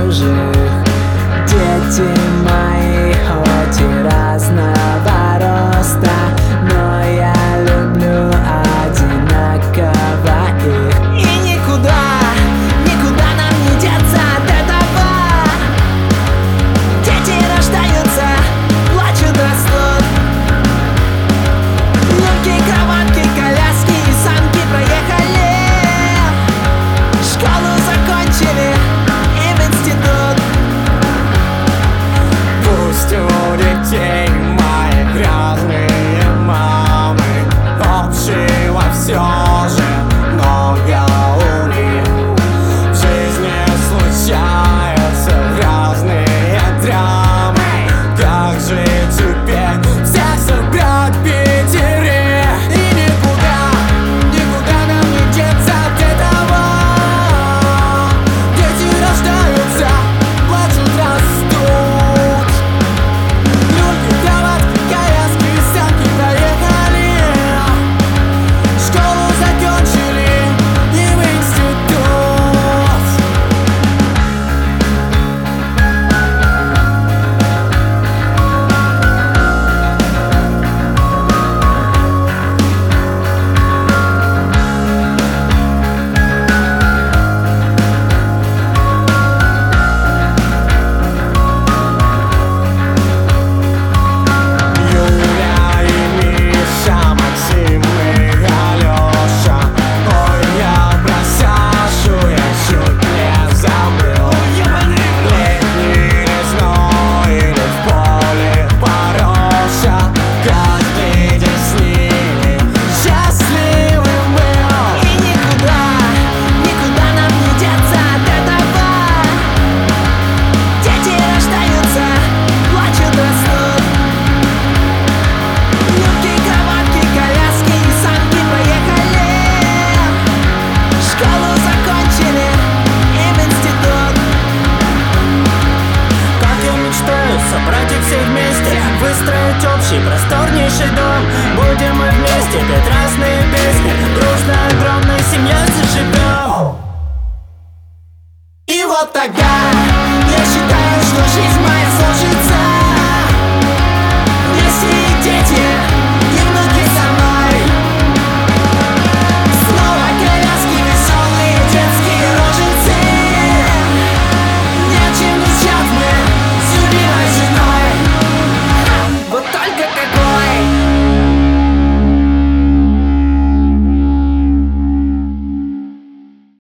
чужих. Дети мои хоть и разного роста, но я люблю одинаково их. И никуда, никуда нам не деться от этого. Дети рождаются, плачут, растут. Люльки, кроватки, коляски и санки проехали. Школу закончили и в институт. Пусть у детей моих разные мамы, общего все же много у них. В жизни случаются разные драмы. Как же теперь всех собрать в Питере? И никуда, никуда нам не деться от этого. Дети рождаются, плачут, растут. Люльки, кроватки, коляски и санки проехали. Школу закончили и в институт. Юля и Миша, Максим и Алёша. Ой, я про Сашу, я чуть не забыл. Летний лесной или в поле Пороша. Каждый день с ними счастливым был. И никуда, никуда нам не деться от этого. Дети рождаются, плачут, растут. Люльки, кроватки, коляски и санки проехали. Школу закончили и в институт. Как я мечтаю собрать их всех вместе, выстроить общий просторнейший дом. Будем мы вместе петь разные песни, дружно огромной семьей заживем. И вот тогда я считаю, что жизнь моя